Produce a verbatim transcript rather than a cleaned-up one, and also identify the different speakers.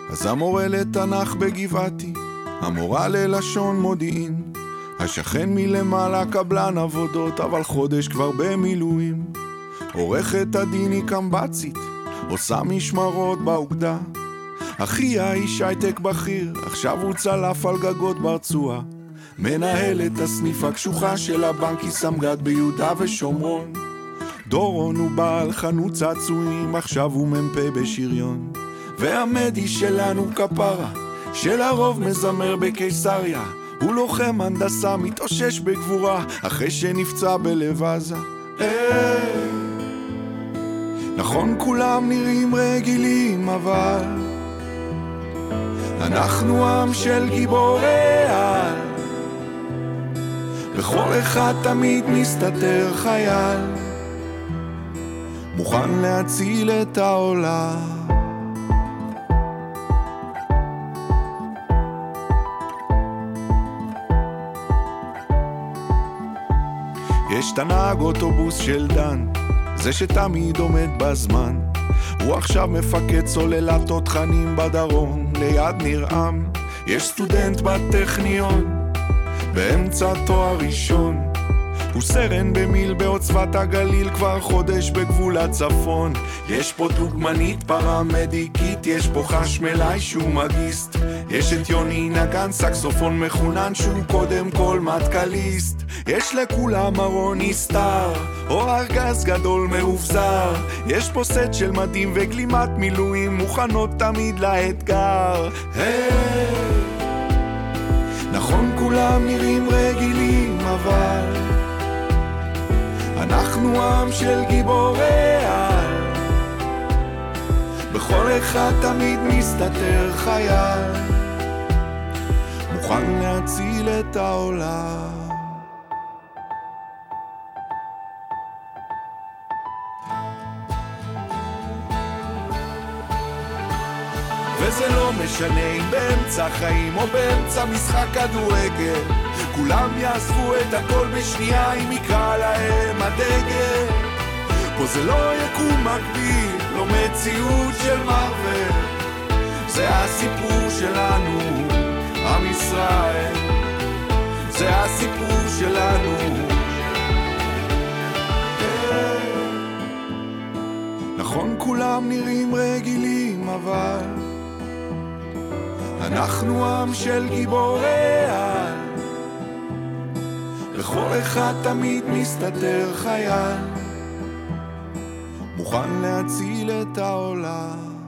Speaker 1: אז המורה לתנ"ך בגבעתי, המורה ללשון מודיעין, השכן מלמעלה קבלן עבודות, אבל חודש כבר במילואים. עורכת הדין היא קמבצית, עושה משמרות באוגדה. אחיה איש הייטק בכיר, עכשיו הוא צלף על גגות ברצועה. מנהל את הסניף הקשוחה של הבנק היא סמג"ד ביהודה ושומרון. דורון הוא בעל חנות צעצועים, עכשיו הוא ממפה בשריון. והמדי שלנו כפרה, שלרוב מזמר בקיסריה, הוא לוחם הנדסה מתאושש בגבורה, אחרי שנפצע בלב עזה. נכון כולם נראים רגילים, אבל אנחנו עם של גיבורי על, בכל אחד תמיד מסתתר חייל, מוכן להציל את העולם. יש תנהג אוטובוס של דן, זה שתמיד עומד בזמן. הוא עכשיו מפקד סוללת תותחנים בדרום, ליד נרעם. יש סטודנט בטכניון, באמצע תואר ראשון. הוא סרן במיל בעוצבת הגליל, כבר חודש בגבול הצפון. יש פה דוגמנית פרמדיקית, יש פה חשמלאי שהוא מגיסט. יש את יוני נגן סקסופון מחונן שהוא קודם כל מטקליסט. יש לכולם ארוני סטאר, או ארגז גדול מאובזר. יש פה סט של מדים וגלימת מילואים, מוכנות תמיד לאתגר. היי, נכון כולם נראים רגילים, אבל אנחנו עם של גיבורי על, בכל אחד תמיד מסתתר חייל, מוכן להציל את העולם. וזה לא משנה אם באמצע חיים או באמצע משחק כדורגל, כולם יעזבו את הכל בשנייה אם יקרא להם הדגל. פה זה לא יקום מקביל, לא מציאות של מרוול, זה הסיפור שלנו, עם ישראל, זה הסיפור שלנו. נכון כולם נראים רגילים, אבל אנחנו עם של גיבורי על, בכל אחד תמיד מסתתר חייל, מוכן להציל את העולם.